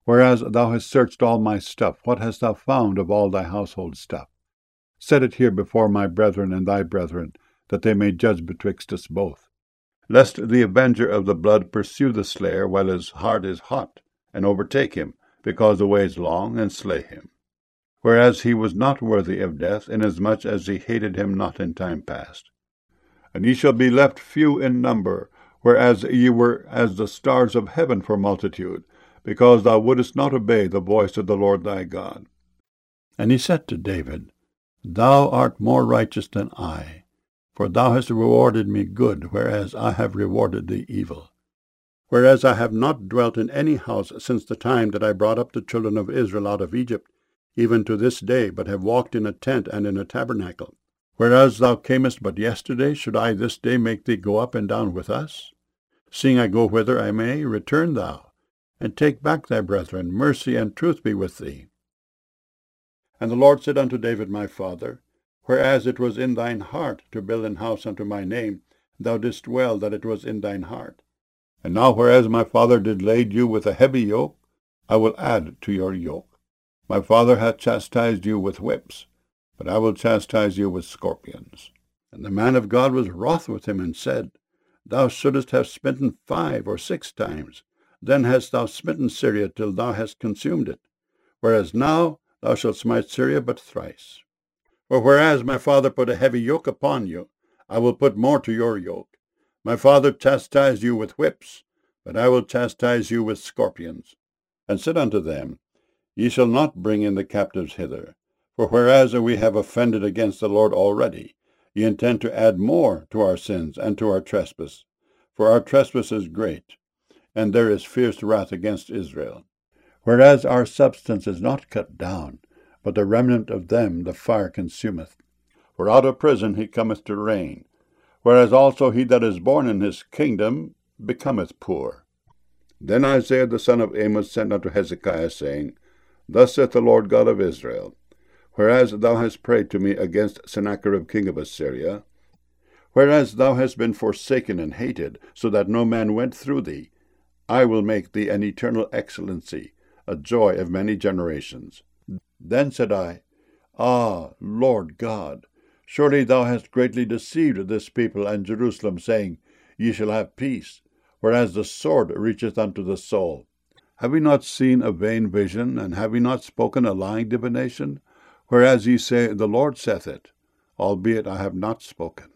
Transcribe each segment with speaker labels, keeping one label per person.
Speaker 1: Whereas thou hast searched all my stuff, what hast thou found of all thy household stuff? Set it here before my brethren and thy brethren, that they may judge betwixt us both. Lest the avenger of the blood pursue the slayer while his heart is hot, and overtake him, because the way is long, and slay him. Whereas he was not worthy of death, inasmuch as he hated him not in time past. And ye shall be left few in number, whereas ye were as the stars of heaven for multitude, because thou wouldest not obey the voice of the Lord thy God. And he said to David, Thou art more righteous than I, for thou hast rewarded me good, whereas I have rewarded thee evil. Whereas I have not dwelt in any house since the time that I brought up the children of Israel out of Egypt, even to this day, but have walked in a tent and in a tabernacle. Whereas thou camest but yesterday, should I this day make thee go up and down with us? Seeing I go whither I may, return thou, and take back thy brethren. Mercy and truth be with thee. And the Lord said unto David my father, Whereas it was in thine heart to build an house unto my name, thou didst well that it was in thine heart. And now whereas my father did lade you with a heavy yoke, I will add to your yoke. My father hath chastised you with whips, but I will chastise you with scorpions. And the man of God was wroth with him, and said, Thou shouldest have smitten 5 or 6 times. Then hast thou smitten Syria till thou hast consumed it. Whereas now thou shalt smite Syria but thrice. For whereas my father put a heavy yoke upon you, I will put more to your yoke. My father chastised you with whips, but I will chastise you with scorpions. And said unto them, Ye shall not bring in the captives hither. For whereas we have offended against the Lord already, ye intend to add more to our sins and to our trespass. For our trespass is great, and there is fierce wrath against Israel. Whereas our substance is not cut down, but the remnant of them the fire consumeth. For out of prison he cometh to reign. Whereas also he that is born in his kingdom becometh poor. Then Isaiah the son of Amos sent unto Hezekiah, saying, Thus saith the Lord God of Israel, Whereas thou hast prayed to me against Sennacherib king of Assyria, whereas thou hast been forsaken and hated, so that no man went through thee, I will make thee an eternal excellency, a joy of many generations. Then said I, Ah, Lord God, surely thou hast greatly deceived this people and Jerusalem, saying, Ye shall have peace, whereas the sword reacheth unto the soul. Have we not seen a vain vision, and have we not spoken a lying divination? Whereas ye say, The Lord saith it, albeit I have not spoken.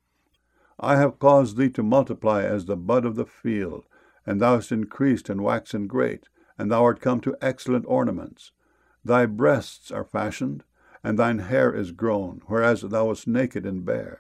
Speaker 1: I have caused thee to multiply as the bud of the field, and thou hast increased and waxen great, and thou art come to excellent ornaments. Thy breasts are fashioned, and thine hair is grown, whereas thou wast naked and bare.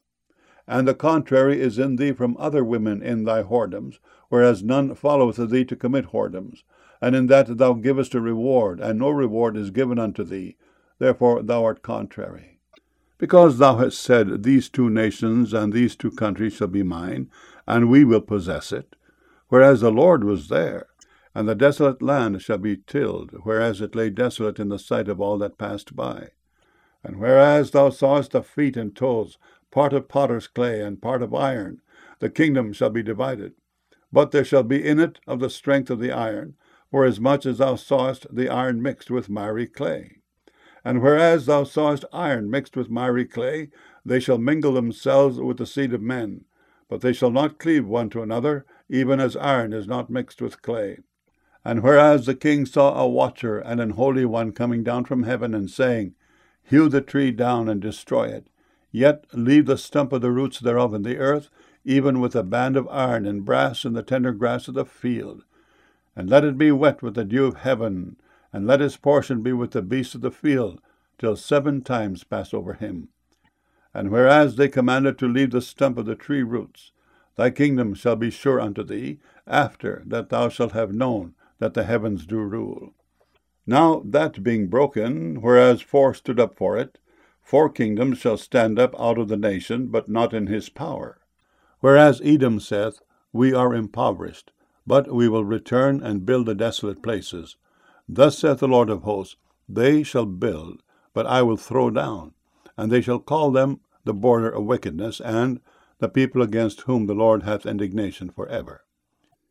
Speaker 1: And the contrary is in thee from other women in thy whoredoms, whereas none followeth thee to commit whoredoms, and in that thou givest a reward, and no reward is given unto thee, therefore thou art contrary. Because thou hast said, These 2 nations and these 2 countries shall be mine, and we will possess it, whereas the Lord was there, and the desolate land shall be tilled, whereas it lay desolate in the sight of all that passed by. And whereas thou sawest the feet and toes, part of potter's clay and part of iron, the kingdom shall be divided. But there shall be in it of the strength of the iron, forasmuch as thou sawest the iron mixed with miry clay. And whereas thou sawest iron mixed with miry clay, they shall mingle themselves with the seed of men, but they shall not cleave one to another, even as iron is not mixed with clay. And whereas the king saw a watcher and an holy one coming down from heaven, and saying, Hew the tree down and destroy it, yet leave the stump of the roots thereof in the earth, even with a band of iron and brass and the tender grass of the field. And let it be wet with the dew of heaven, and let his portion be with the beasts of the field, till 7 times pass over him. And whereas they commanded to leave the stump of the tree roots, thy kingdom shall be sure unto thee, after that thou shalt have known that the heavens do rule. Now that being broken, whereas 4 stood up for it, 4 kingdoms shall stand up out of the nation, but not in his power. Whereas Edom saith, We are impoverished, but we will return and build the desolate places. Thus saith the Lord of hosts, They shall build, but I will throw down, and they shall call them the border of wickedness, and the people against whom the Lord hath indignation forever.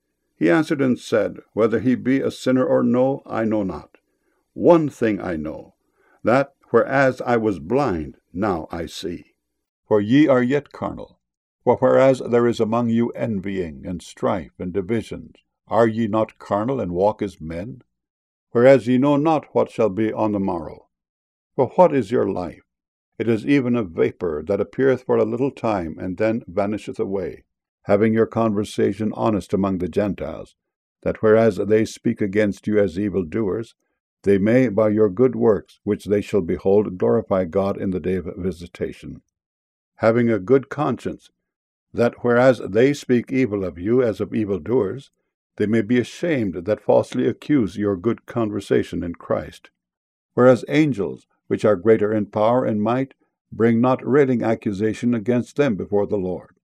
Speaker 1: He answered and said, Whether he be a sinner or no, I know not. One thing I know, that whereas I was blind, now I see. For ye are yet carnal. For whereas there is among you envying, and strife, and divisions, are ye not carnal, and walk as men? Whereas ye know not what shall be on the morrow. For what is your life? It is even a vapour that appeareth for a little time, and then vanisheth away. Having your conversation honest among the Gentiles, that whereas they speak against you as evildoers, they may by your good works, which they shall behold, glorify God in the day of visitation. Having a good conscience, that whereas they speak evil of you as of evildoers, they may be ashamed that falsely accuse your good conversation in Christ. Whereas angels, which are greater in power and might, bring not railing accusation against them before the Lord.